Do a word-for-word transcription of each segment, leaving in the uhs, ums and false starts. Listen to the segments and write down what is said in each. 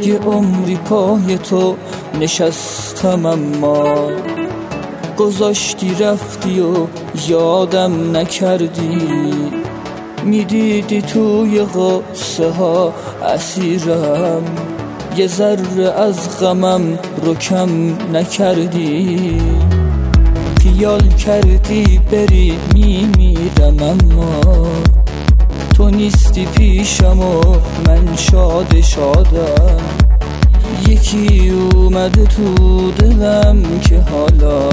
یه عمری پای تو نشستم اما گذاشتی رفتی و یادم نکردی. میدیدی توی قصه ها اسیرم، یه ذره از غمم رو کم نکردی. خیال کردی بری میمیرم اما تو نیستی پیشم و من شاد شادم. یکی اومده تو دلم که حالا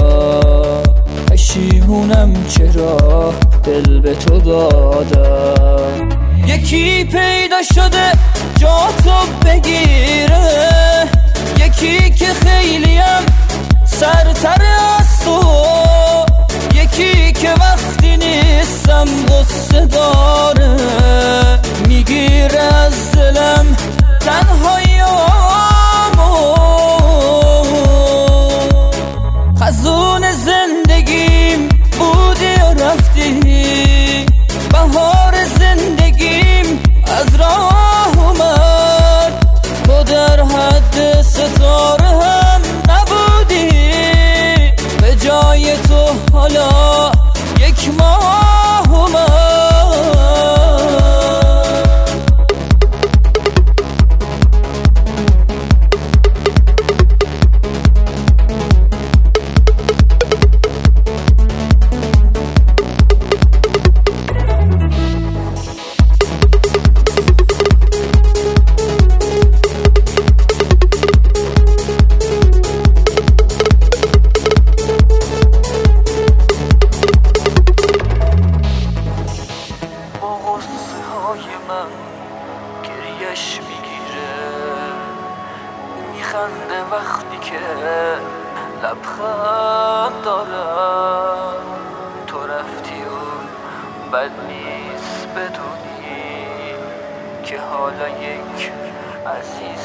پشیمونم چرا دل به تو دادم. یکی پیدا شده جا تو بگیره، یکی که خیلیم سرتر از تو، یکی که وقتی نیستم غصه داره میگیره از دلم تنهاییامو. خزون زندگیم بودی و رفتی، بهار زندگیم از راه اومد. تو در حد ستاره هم نبودی، به جای تو حالا یک ماه اومد. من گریش میگیره، میخنده وقتی که لبخند دارم. تو رفتی و بد نیست بدونی که حالا یک عزیز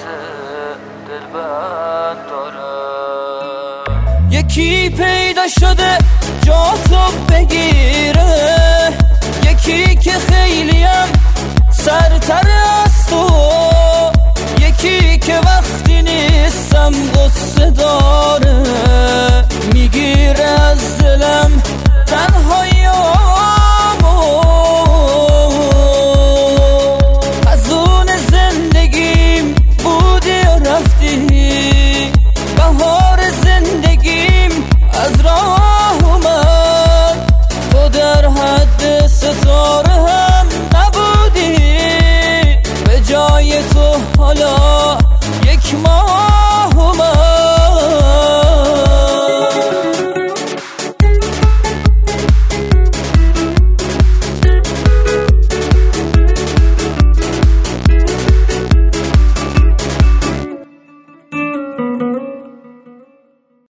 دلبند دارم. یکی پیدا شده جا تو بگیره، یکی که خیلیم سرتر از تو، یکی که وقتی نیستم غصه داره میگیره از دلم تنهاییامو. خزون زندگیم بودی و رفتی، بهار زندگیم از راه اومد. تو در حد ستاره هم نبودی، به جای تو حالا یک ماه